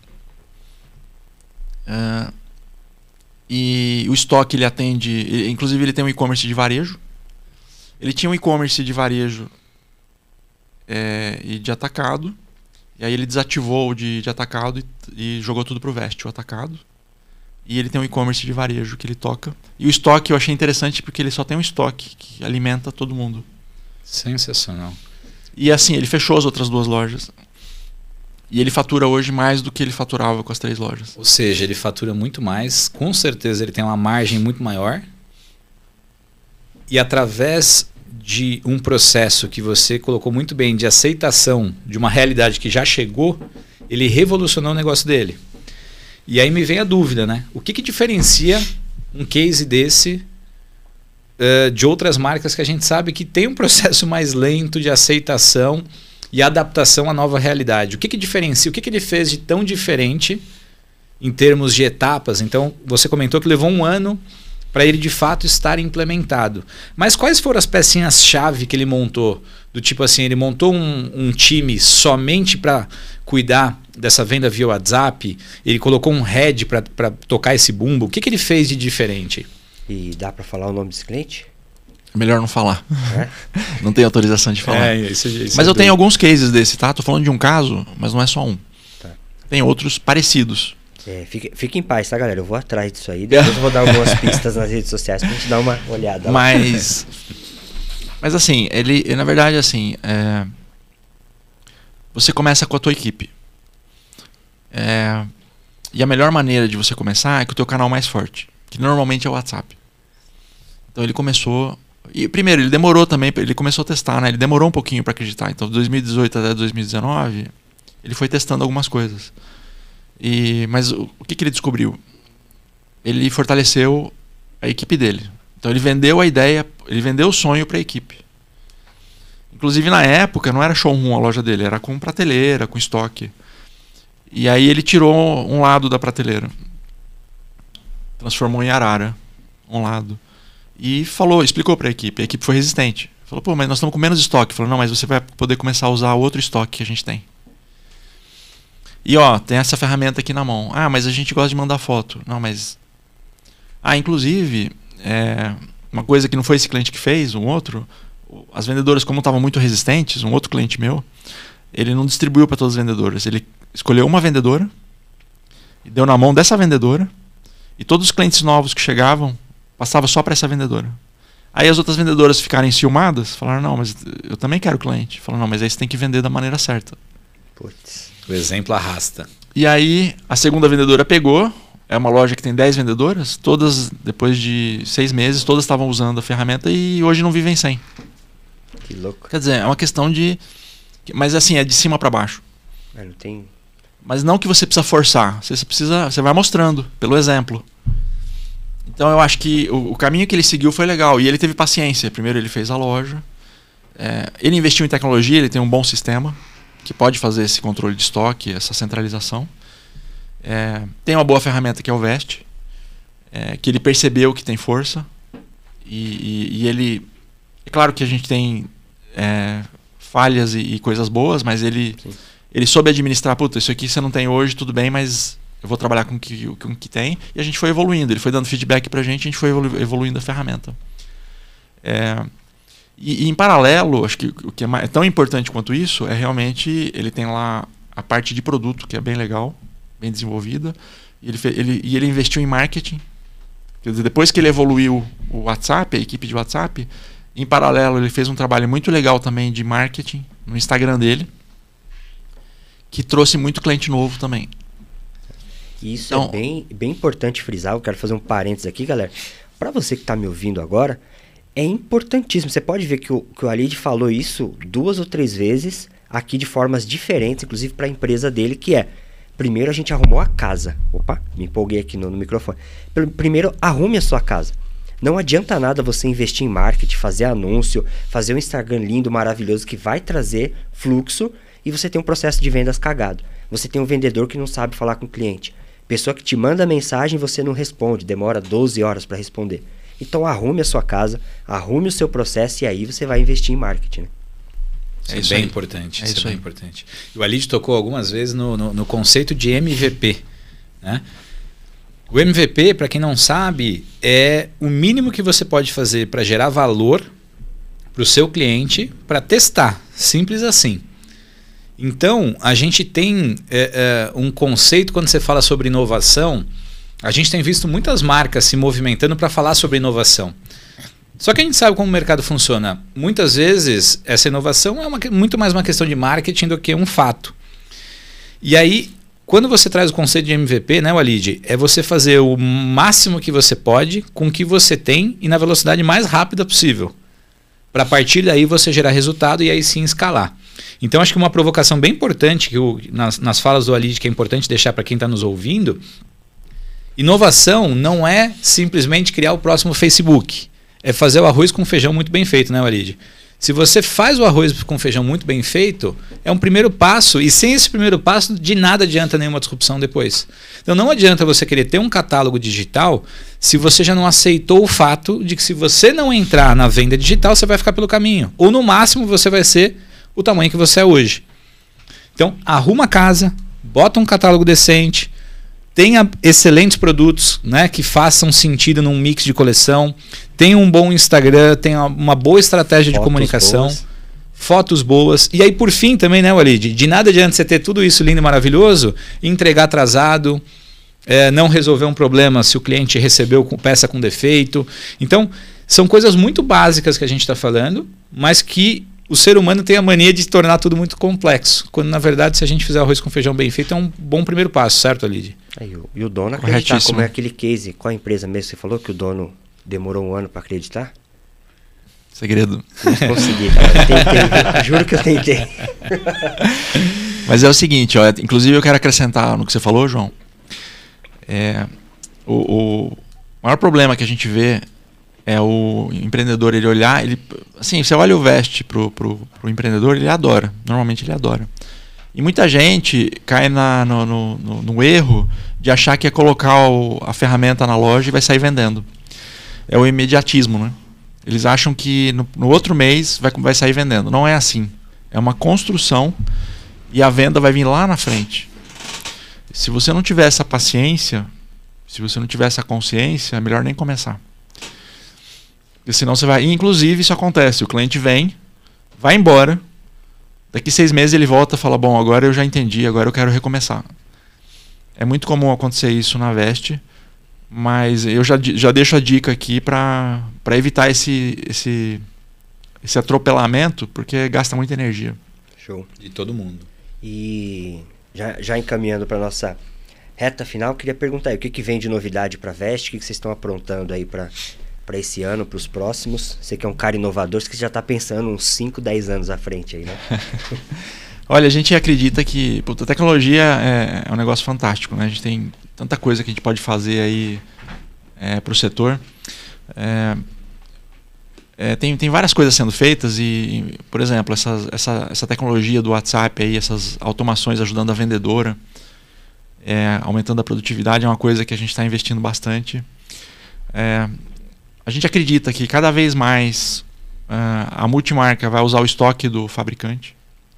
Uh, e o estoque ele atende, ele, inclusive ele tem um e-commerce de varejo. Ele tinha um e-commerce de varejo é, e de atacado, e aí ele desativou o de, de atacado e, e jogou tudo pro Veste, o atacado. E ele tem um e-commerce de varejo que ele toca. E o estoque eu achei interessante porque ele só tem um estoque que alimenta todo mundo. Sensacional. E assim, ele fechou as outras duas lojas. E ele fatura hoje mais do que ele faturava com as três lojas. Ou seja, ele fatura muito mais, com certeza ele tem uma margem muito maior. E através de um processo que você colocou muito bem de aceitação de uma realidade que já chegou, ele revolucionou o negócio dele. E aí me vem a dúvida, né? O que, que diferencia um case desse uh, de outras marcas que a gente sabe que tem um processo mais lento de aceitação e adaptação à nova realidade? O que, que diferencia? O que, que ele fez de tão diferente em termos de etapas? Então, você comentou que levou um ano para ele de fato estar implementado. Mas quais foram as pecinhas-chave que ele montou? Do tipo assim, ele montou um, um time somente para cuidar dessa venda via WhatsApp? Ele colocou um head para tocar esse bumbo? O que, que ele fez de diferente? E dá para falar o nome desse cliente? Melhor não falar. É? Não tenho autorização de falar. É, isso, isso mas é eu tenho doido. alguns cases desse, tá? Tô falando de um caso, mas não é só um. Tá. Tem outros parecidos. É, fique, fique em paz, tá, galera? Eu vou atrás disso aí. Depois eu vou dar algumas pistas nas redes sociais pra gente dar uma olhada. Mas, mas assim, ele, ele na verdade, assim, é, você começa com a tua equipe. É, e a melhor maneira de você começar é com o teu canal mais forte, que normalmente é o WhatsApp. Então ele começou... E primeiro, ele demorou também, ele começou a testar, né? Ele demorou um pouquinho para acreditar. Então, de dois mil e dezoito até dois mil e dezenove, ele foi testando algumas coisas. E, mas o, o que, que ele descobriu? Ele fortaleceu a equipe dele. Então ele vendeu a ideia, ele vendeu o sonho para a equipe. Inclusive na época não era showroom a loja dele, era com prateleira, com estoque. E aí ele tirou um lado da prateleira, transformou em arara um lado e falou, explicou para a equipe. A equipe foi resistente. Falou, pô, mas nós estamos com menos estoque. Falou, não, mas você vai poder começar a usar outro estoque que a gente tem. E ó, tem essa ferramenta aqui na mão. Ah, mas a gente gosta de mandar foto. Não, mas... Ah, inclusive, é... uma coisa que não foi esse cliente que fez, um outro, as vendedoras, como estavam muito resistentes, um outro cliente meu, ele não distribuiu para todas as vendedoras. Ele escolheu uma vendedora e deu na mão dessa vendedora, e todos os clientes novos que chegavam, passava só para essa vendedora. Aí as outras vendedoras ficaram enciumadas, falaram, não, mas eu também quero cliente. Falaram, não, mas aí você tem que vender da maneira certa. Putz. O exemplo arrasta. E aí a segunda vendedora pegou, é uma loja que tem dez vendedoras, todas, depois de seis meses, todas estavam usando a ferramenta e hoje não vivem sem. Que louco. Quer dizer, é uma questão de... Mas assim, é de cima para baixo. É, não tem... Mas não que você precisa forçar, você precisa, você vai mostrando, pelo exemplo. Então eu acho que o, o caminho que ele seguiu foi legal, e ele teve paciência. Primeiro ele fez a loja, é, ele investiu em tecnologia, ele tem um bom sistema, que pode fazer esse controle de estoque, essa centralização. É, tem uma boa ferramenta que é o Vest, é, que ele percebeu que tem força, e, e, e ele... É claro que a gente tem é, falhas e, e coisas boas, mas ele, ele soube administrar, puta, isso aqui você não tem hoje, tudo bem, mas eu vou trabalhar com o que, com o que tem, e a gente foi evoluindo, ele foi dando feedback pra gente, a gente foi evolu evoluindo a ferramenta. É, E, e em paralelo, acho que o que é, mais, é tão importante quanto isso é realmente ele tem lá a parte de produto, que é bem legal, bem desenvolvida, e ele, ele, e ele investiu em marketing. Quer dizer, depois que ele evoluiu o WhatsApp, a equipe de WhatsApp, em paralelo ele fez um trabalho muito legal também de marketing no Instagram dele, que trouxe muito cliente novo também. Isso Então, é bem, bem importante frisar. Eu quero fazer um parênteses aqui, galera. Para você que está me ouvindo agora, é importantíssimo. Você pode ver que o, que o Alid falou isso duas ou três vezes aqui de formas diferentes, inclusive para a empresa dele, que é: primeiro a gente arrumou a casa. Opa, me empolguei aqui no, no microfone. Primeiro, arrume a sua casa. Não adianta nada você investir em marketing, fazer anúncio, fazer um Instagram lindo, maravilhoso, que vai trazer fluxo, e você tem um processo de vendas cagado. Você tem um vendedor que não sabe falar com o cliente. Pessoa que te manda mensagem e você não responde, demora doze horas para responder. Então arrume a sua casa, arrume o seu processo, e aí você vai investir em marketing, né? Isso É é, isso bem aí. importante. É Isso, isso é bem aí. importante. E o Alid tocou algumas vezes no, no, no conceito de M V P, né? O M V P, para quem não sabe, é o mínimo que você pode fazer para gerar valor para o seu cliente, para testar. Simples assim. Então, a gente tem é, é, um conceito, quando você fala sobre inovação, a gente tem visto muitas marcas se movimentando para falar sobre inovação. Só que a gente sabe como o mercado funciona. Muitas vezes, essa inovação é uma, muito mais uma questão de marketing do que um fato. E aí, quando você traz o conceito de M V P, né, Walid, é você fazer o máximo que você pode com o que você tem e na velocidade mais rápida possível. Para a partir daí você gerar resultado e aí sim escalar. Então acho que uma provocação bem importante, que eu, nas, nas falas do Walid, que é importante deixar para quem está nos ouvindo, inovação não é simplesmente criar o próximo Facebook. É fazer o arroz com feijão muito bem feito, né, Walid? Se você faz o arroz com feijão muito bem feito, é um primeiro passo, e sem esse primeiro passo, de nada adianta nenhuma disrupção depois. Então não adianta você querer ter um catálogo digital se você já não aceitou o fato de que se você não entrar na venda digital, você vai ficar pelo caminho. Ou no máximo você vai ser o tamanho que você é hoje. Então arruma a casa, bota um catálogo decente, tenha excelentes produtos, né, que façam sentido num mix de coleção, tenha um bom Instagram, tenha uma boa estratégia de Fotos comunicação, boas. fotos boas. E aí, por fim, também, né, Walid? De nada adianta você ter tudo isso lindo e maravilhoso, entregar atrasado, é, não resolver um problema se o cliente recebeu com peça com defeito. Então, são coisas muito básicas que a gente está falando, mas que o ser humano tem a mania de tornar tudo muito complexo. Quando, na verdade, se a gente fizer arroz com feijão bem feito, é um bom primeiro passo, certo, Walid? Aí, o- e o dono acreditar, como é aquele case. Qual a empresa mesmo que você falou que o dono demorou um ano para acreditar? Segredo. Não consegui, cara. Eu tentei, juro que eu tentei. Mas é o seguinte, ó, inclusive eu quero acrescentar no que você falou, João. É, o, o maior problema que a gente vê é o empreendedor ele olhar, ele, assim, você olha o Vest pro, pro, pro empreendedor, ele adora. Normalmente ele adora. E muita gente cai na, no, no, no, no erro de achar que é colocar o, a ferramenta na loja e vai sair vendendo. É o imediatismo, né? Eles acham que no, no outro mês vai, vai sair vendendo. Não é assim. É uma construção e a venda vai vir lá na frente. Se você não tiver essa paciência, se você não tiver essa consciência, é melhor nem começar. Porque senão você vai... Inclusive isso acontece. O cliente vem, vai embora. Daqui seis meses ele volta e fala, bom, agora eu já entendi, agora eu quero recomeçar. É muito comum acontecer isso na Vest, mas eu já, já deixo a dica aqui para evitar esse, esse, esse atropelamento, porque gasta muita energia. Show. De todo mundo. E já, já encaminhando para nossa reta final, queria perguntar aí, o que, que vem de novidade para a Vest? O que, que vocês estão aprontando aí para para esse ano, para os próximos? Você que é um cara inovador, você que já está pensando uns cinco, dez anos à frente aí, né? Olha, a gente acredita que puta, a tecnologia é, é um negócio fantástico, né? A gente tem tanta coisa que a gente pode fazer aí é, para o setor. É, é, tem, tem várias coisas sendo feitas e, por exemplo, essa, essa, essa tecnologia do WhatsApp, aí, essas automações ajudando a vendedora, é, aumentando a produtividade, é uma coisa que a gente está investindo bastante. É, a gente acredita que cada vez mais uh, a multimarca vai usar o estoque do fabricante.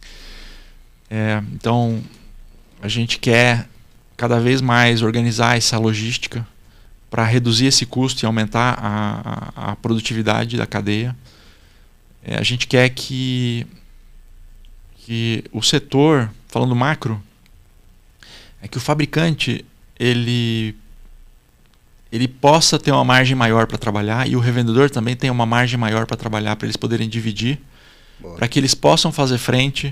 É, então, a gente quer cada vez mais organizar essa logística para reduzir esse custo e aumentar a, a, a produtividade da cadeia. É, a gente quer que, que o setor, falando macro, é que o fabricante ele, ele possa ter uma margem maior para trabalhar e o revendedor também tenha uma margem maior para trabalhar, para eles poderem dividir, para que eles possam fazer frente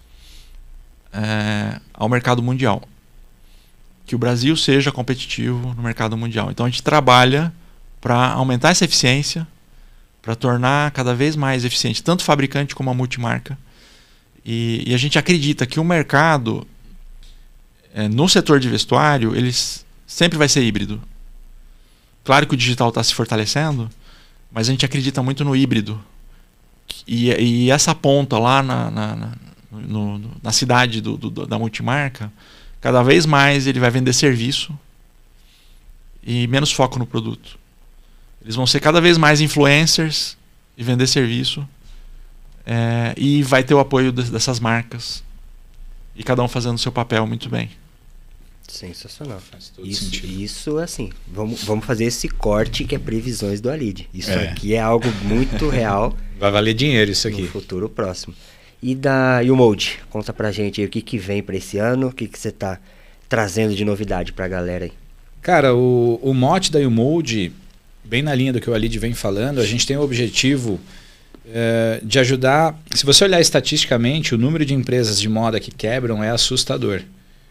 É, ao mercado mundial, que o Brasil seja competitivo no mercado mundial. Então a gente trabalha para aumentar essa eficiência, para tornar cada vez mais eficiente tanto o fabricante como a multimarca, e, e a gente acredita que o mercado é, no setor de vestuário ele sempre vai ser híbrido. Claro que o digital está se fortalecendo, mas a gente acredita muito no híbrido, e, e essa ponta lá na, na, na No, no, na cidade do, do, da multimarca, cada vez mais ele vai vender serviço e menos foco no produto. Eles vão ser cada vez mais influencers e vender serviço, é, e vai ter o apoio de, dessas marcas e cada um fazendo o seu papel muito bem. Sensacional. Faz todo Isso, sentido. isso assim, vamos, vamos fazer esse corte que é previsões do Walid. Isso É. aqui é algo muito real Vai valer dinheiro isso aqui. no futuro próximo. E da U-Mold, conta pra gente aí o que, que vem pra esse ano, o que, que você tá trazendo de novidade pra galera aí. Cara, o, o mote da U-Mold, bem na linha do que o Walid vem falando, a gente tem o objetivo é, de ajudar... Se você olhar estatisticamente, o número de empresas de moda que quebram é assustador.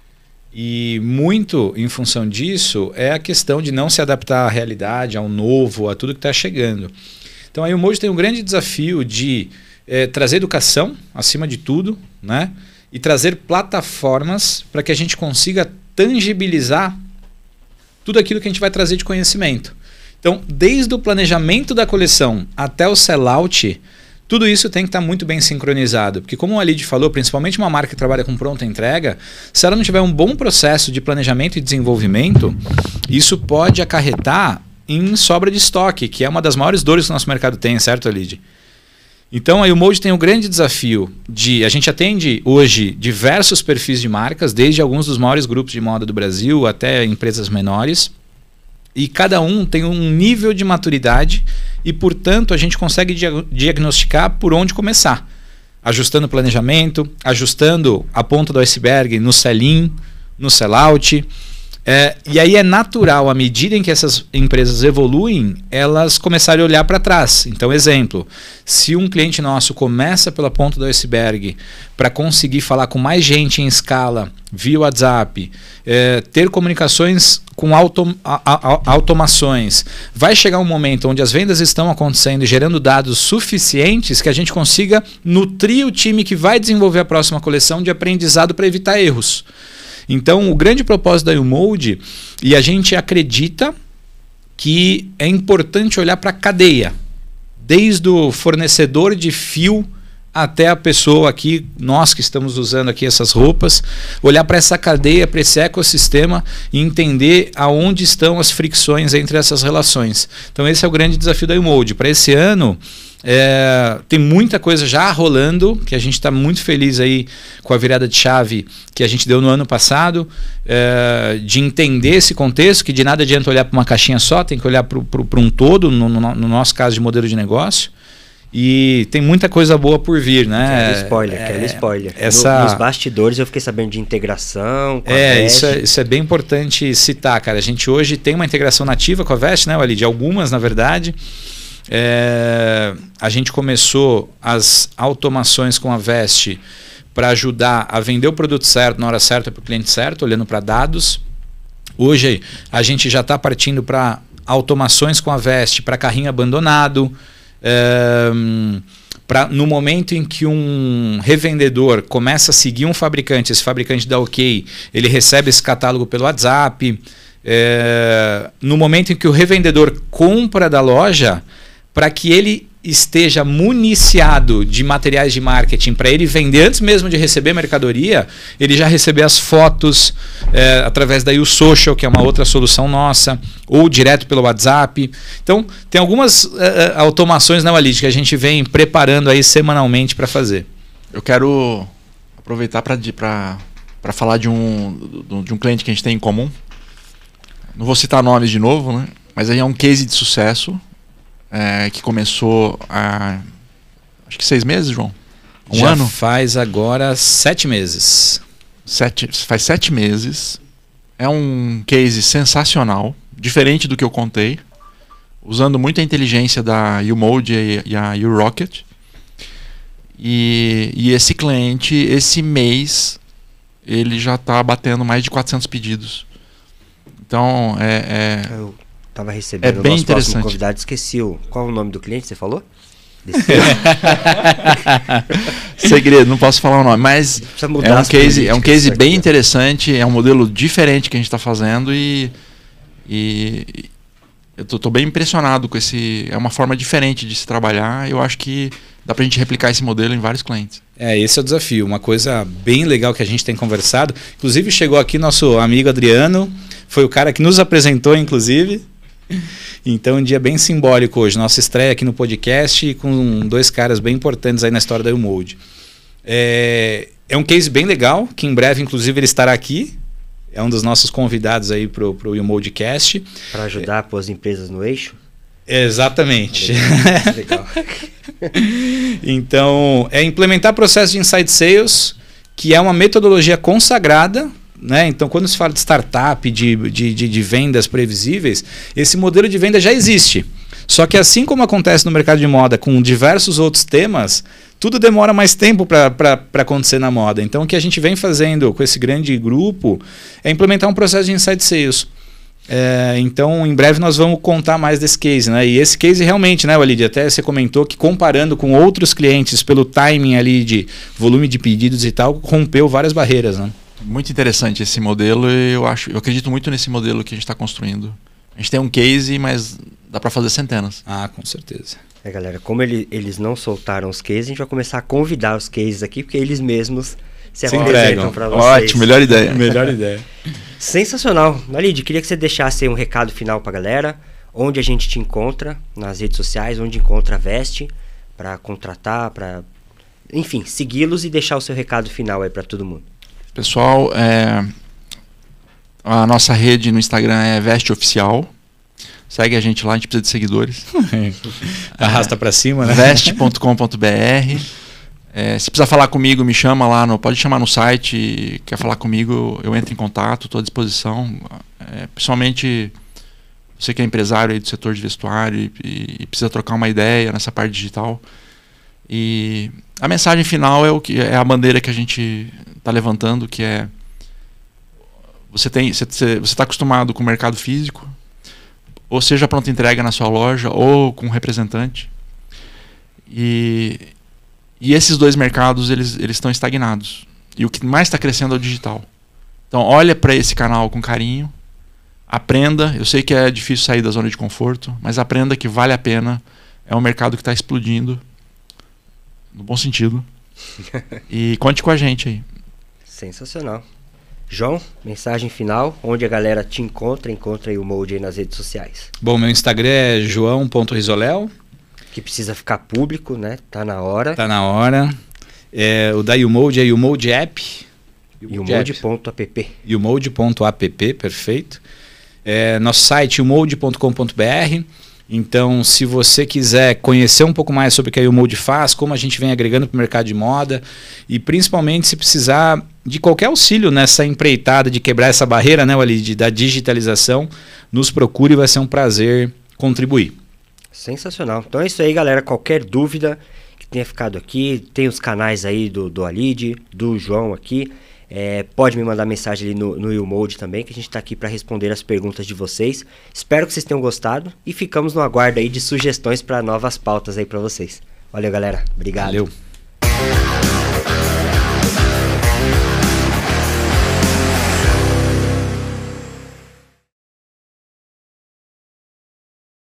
E muito em função disso é a questão de não se adaptar à realidade, ao novo, a tudo que está chegando. Então a YouMode tem um grande desafio de é, trazer educação acima de tudo, né? E trazer plataformas para que a gente consiga tangibilizar tudo aquilo que a gente vai trazer de conhecimento. Então, desde o planejamento da coleção até o sellout, tudo isso tem que estar muito bem sincronizado. Porque como o Alid falou, principalmente uma marca que trabalha com pronta entrega, se ela não tiver um bom processo de planejamento e desenvolvimento, isso pode acarretar em sobra de estoque, que é uma das maiores dores que o nosso mercado tem, certo, Alid? Então, a YouMode tem o grande desafio de... A gente atende hoje diversos perfis de marcas, desde alguns dos maiores grupos de moda do Brasil até empresas menores. E cada um tem um nível de maturidade e, portanto, a gente consegue dia- diagnosticar por onde começar. Ajustando o planejamento, ajustando a ponta do iceberg no sell-in, no sell-out. É, e aí é natural, à medida em que essas empresas evoluem, elas começarem a olhar para trás. Então, exemplo, se um cliente nosso começa pela ponta do iceberg para conseguir falar com mais gente em escala, via WhatsApp, é, ter comunicações com autom a, a, automações, vai chegar um momento onde as vendas estão acontecendo e gerando dados suficientes que a gente consiga nutrir o time que vai desenvolver a próxima coleção de aprendizado para evitar erros. Então, o grande propósito da YouMode, e a gente acredita que é importante olhar para a cadeia, desde o fornecedor de fio até a pessoa aqui, nós que estamos usando aqui essas roupas, olhar para essa cadeia, para esse ecossistema e entender aonde estão as fricções entre essas relações. Então, esse é o grande desafio da YouMode. Para esse ano, É, tem muita coisa já rolando, que a gente está muito feliz aí com a virada de chave que a gente deu no ano passado, é, de entender esse contexto, que de nada adianta olhar para uma caixinha só, tem que olhar para um todo, no, no, no nosso caso de modelo de negócio. E tem muita coisa boa por vir, né? Quero spoiler, é, quero spoiler. Essa... No, nos bastidores eu fiquei sabendo de integração com é, a Vest. isso é, isso é bem importante citar, cara. A gente hoje tem uma integração nativa com a Vest, né, Walid? Algumas, na verdade. É, a gente começou as automações com a Vest para ajudar a vender o produto certo na hora certa para o cliente certo, olhando para dados. Hoje a gente já está partindo para automações com a Vest para carrinho abandonado. É, pra, no momento em que um revendedor começa a seguir um fabricante, esse fabricante dá ok, ele recebe esse catálogo pelo WhatsApp. É, no momento em que o revendedor compra da loja, para que ele esteja municiado de materiais de marketing, para ele vender antes mesmo de receber mercadoria, ele já receber as fotos é, através da YouSocial, que é uma outra solução nossa, ou direto pelo WhatsApp. Então, tem algumas é, automações na Walid que a gente vem preparando aí semanalmente para fazer. Eu quero aproveitar para falar de um, de um cliente que a gente tem em comum. Não vou citar nomes de novo, né? Mas aí é um case de sucesso. É, que começou há acho que seis meses, João? Um Já ano? Faz agora sete meses. Sete, faz sete meses. É um case sensacional, diferente do que eu contei, usando muita inteligência da YouMode e, e a YouRocket. E, e esse cliente, esse mês, ele já está batendo mais de quatrocentos pedidos. Então, é... é eu Tava recebendo é o bem nosso interessante. próximo convidado, esqueci o, qual o nome do cliente, você falou? Segredo, não posso falar o nome, mas mudar é um as case, é um case aqui, bem né? interessante, é um modelo diferente que a gente está fazendo e, e eu tô, tô bem impressionado com esse, é uma forma diferente de se trabalhar, eu acho que dá pra gente replicar esse modelo em vários clientes. É, esse é o desafio, uma coisa bem legal que a gente tem conversado, inclusive chegou aqui nosso amigo Adriano, foi o cara que nos apresentou, inclusive. Então, um dia bem simbólico hoje. Nossa estreia aqui no podcast com dois caras bem importantes aí na história da YouMode. É, é um case bem legal, que em breve, inclusive, ele estará aqui. É um dos nossos convidados aí para o YouModecast. Para ajudar a pôr as empresas no eixo? Exatamente. Legal. Então, é implementar processo de inside sales, que é uma metodologia consagrada. Né? Então, quando se fala de startup, de, de, de, de vendas previsíveis, esse modelo de venda já existe. Só que assim como acontece no mercado de moda com diversos outros temas, tudo demora mais tempo para acontecer na moda. Então, o que a gente vem fazendo com esse grande grupo é implementar um processo de inside sales. É, então, em breve nós vamos contar mais desse case, né? E esse case realmente, né, Walid, até você comentou que comparando com outros clientes pelo timing ali de volume de pedidos e tal, rompeu várias barreiras, né? Muito interessante esse modelo e eu acho, eu acredito muito nesse modelo que a gente está construindo. A gente tem um case, mas dá para fazer centenas. Ah, com certeza. É, galera, como ele, eles não soltaram os cases, a gente vai começar a convidar os cases aqui, porque eles mesmos se, se apresentam para vocês. Ótimo, melhor ideia. Melhor ideia. Sensacional. Walid, queria que você deixasse aí um recado final pra galera, onde a gente te encontra nas redes sociais, onde encontra a Veste, para contratar, para, enfim, segui-los e deixar o seu recado final aí para todo mundo. Pessoal, é, a nossa rede no Instagram é Veste Oficial. Segue a gente lá, a gente precisa de seguidores. Arrasta é, para cima, né? veste ponto com ponto b r. É, se precisar falar comigo, me chama lá, no, pode chamar no site, quer falar comigo, eu entro em contato, estou à disposição. É, principalmente você que é empresário aí do setor de vestuário e, e, e precisa trocar uma ideia nessa parte digital. E a mensagem final é, o que, é a bandeira que a gente está levantando, que é você tem, você está acostumado com o mercado físico, ou seja, pronta entrega na sua loja, ou com um representante. E... E esses dois mercados, eles, eles estão estagnados. E o que mais está crescendo é o digital. Então, olha para esse canal com carinho. Aprenda. Eu sei que é difícil sair da zona de conforto, mas aprenda que vale a pena. É um mercado que está explodindo. No bom sentido. E conte com a gente aí. Sensacional. João, mensagem final. Onde a galera te encontra, encontra aí o Mold aí nas redes sociais. Bom, meu Instagram é joão ponto risoléu. Que precisa ficar público, né? Tá na hora. Tá na hora. É, o da YouMold é YouMold App. YouMold ponto app. YouMold ponto app, perfeito. É, nosso site YouMold ponto com ponto b r. Então, se você quiser conhecer um pouco mais sobre o que a YouMold faz, como a gente vem agregando para o mercado de moda, e principalmente se precisar de qualquer auxílio nessa empreitada de quebrar essa barreira, né, Walid, da digitalização, nos procure, vai ser um prazer contribuir. Sensacional. Então é isso aí, galera. Qualquer dúvida que tenha ficado aqui, tem os canais aí do, do Walid, do João aqui. É, pode me mandar mensagem ali no, no YouMold também, que a gente está aqui para responder as perguntas de vocês. Espero que vocês tenham gostado e ficamos no aguardo aí de sugestões para novas pautas aí para vocês. Valeu, galera. Obrigado. Valeu.